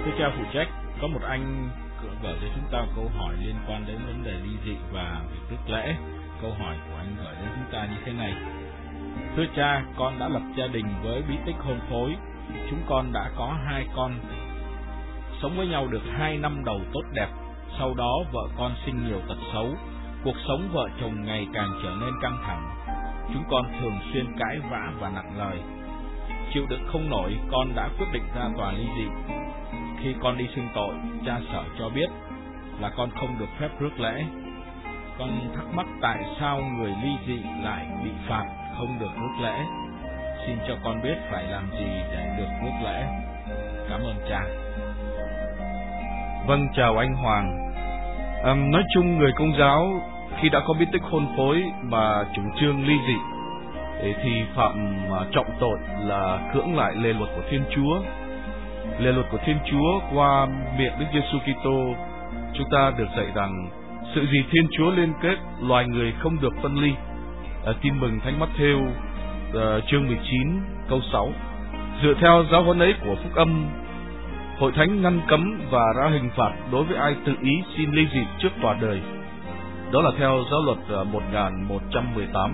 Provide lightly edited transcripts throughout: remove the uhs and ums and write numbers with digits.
Thưa cha phụ trách, có một anh gửi cho chúng ta một câu hỏi liên quan đến vấn đề ly dị và việc rước lễ. Câu hỏi của anh gửi đến chúng ta như thế này: thưa cha, con đã lập gia đình với bí tích hôn phối. Chúng con đã có 2 con, sống với nhau được 2 năm đầu tốt đẹp. Sau đó vợ con sinh nhiều tật xấu, cuộc sống vợ chồng ngày càng trở nên căng thẳng. Chúng con thường xuyên cãi vã và nặng lời. Chịu đựng không nổi, con đã quyết định ra tòa ly dị. Khi con đi xưng tội, cha sở cho biết là con không được phép rước lễ. Con thắc mắc tại sao người ly dị lại bị phạt không được rước lễ. Xin cho con biết phải làm gì để được rước lễ. Cảm ơn cha. Vâng, chào anh Hoàng. Nói chung người Công giáo khi đã có bí tích hôn phối mà chủ trương ly dị thì phạm trọng tội là cưỡng lại lề luật của Thiên Chúa. Lề luật của Thiên Chúa qua miệng Đức Giêsu Kitô, chúng ta được dạy rằng sự gì Thiên Chúa liên kết, loài người không được phân ly. Tin mừng Thánh Mát-thêu chương 19 câu 6. Dựa theo giáo huấn ấy của Phúc Âm, Hội Thánh ngăn cấm và ra hình phạt đối với ai tự ý xin ly dị trước tòa đời. Đó là theo giáo luật 1118.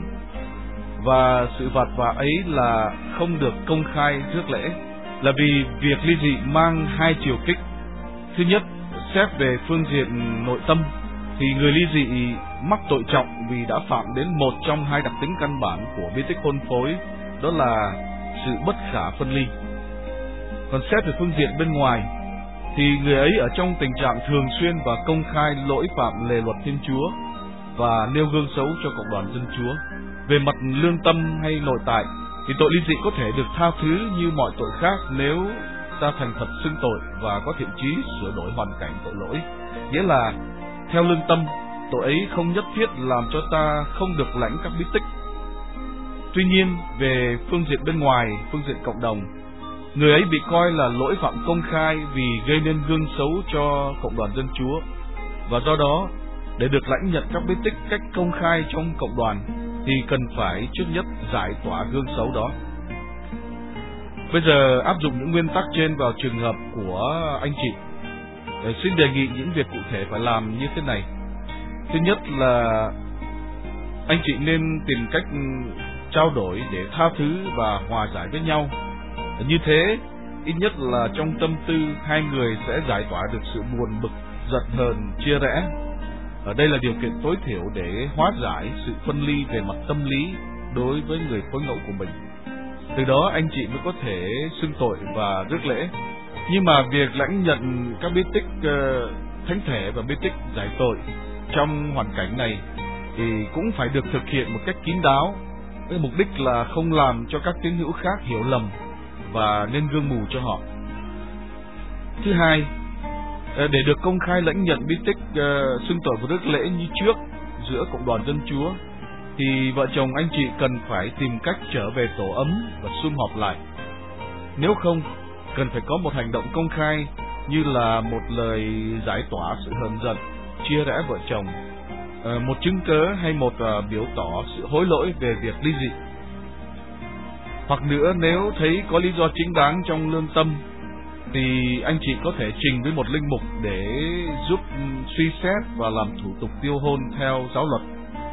Và sự phạt vạ ấy là không được công khai rước lễ, là vì việc ly dị mang 2 chiều kích. Thứ nhất, xét về phương diện nội tâm thì người ly dị mắc tội trọng vì đã phạm đến một trong 2 đặc tính căn bản của bí tích hôn phối, đó là sự bất khả phân ly. Còn xét về phương diện bên ngoài thì người ấy ở trong tình trạng thường xuyên và công khai lỗi phạm lề luật Thiên Chúa và nêu gương xấu cho cộng đoàn dân Chúa. Về mặt lương tâm hay nội tại thì tội ly dị có thể được tha thứ như mọi tội khác nếu ta thành thật xưng tội và có thiện chí sửa đổi hoàn cảnh tội lỗi. Nghĩa là theo lương tâm, tội ấy không nhất thiết làm cho ta không được lãnh các bí tích. Tuy nhiên, về phương diện bên ngoài, phương diện cộng đồng, người ấy bị coi là lỗi phạm công khai vì gây nên gương xấu cho cộng đoàn dân Chúa, và do đó để được lãnh nhận các bí tích cách công khai trong cộng đoàn thì cần phải trước nhất giải tỏa gương xấu đó. Bây giờ áp dụng những nguyên tắc trên vào trường hợp của anh chị. Xin đề nghị những việc cụ thể phải làm như thế này. Thứ nhất là anh chị nên tìm cách trao đổi để tha thứ và hòa giải với nhau. Như thế, ít nhất là trong tâm tư hai người sẽ giải tỏa được sự buồn bực, giận hờn, chia rẽ. Ở đây là điều kiện tối thiểu để hóa giải sự phân ly về mặt tâm lý đối với người phối ngẫu của mình. Từ đó anh chị mới có thể xưng tội và rước lễ. Nhưng mà việc lãnh nhận các bí tích thánh thể và bí tích giải tội trong hoàn cảnh này thì cũng phải được thực hiện một cách kín đáo, với mục đích là không làm cho các tín hữu khác hiểu lầm và nên gương mù cho họ. Thứ hai, để được công khai lãnh nhận bí tích xưng tội và rước lễ như trước giữa cộng đoàn dân Chúa thì vợ chồng anh chị cần phải tìm cách trở về tổ ấm và sum họp lại. Nếu không, cần phải có một hành động công khai như là một lời giải tỏa sự hờn giận, chia rẽ vợ chồng, một chứng cớ hay một biểu tỏ sự hối lỗi về việc ly dị. Hoặc nữa, nếu thấy có lý do chính đáng trong lương tâm thì anh chị có thể trình với một linh mục để giúp suy xét và làm thủ tục tiêu hôn theo giáo luật.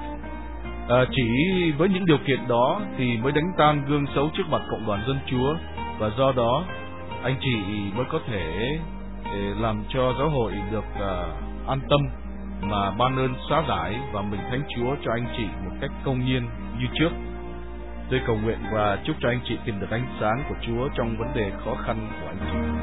Chỉ với những điều kiện đó thì mới đánh tan gương xấu trước mặt cộng đoàn dân Chúa, và do đó anh chị mới có thể làm cho giáo hội được an tâm mà ban ơn xóa giải và mình thánh Chúa cho anh chị một cách công nhiên như trước. Tôi cầu nguyện và chúc cho anh chị tìm được ánh sáng của Chúa trong vấn đề khó khăn của anh chị.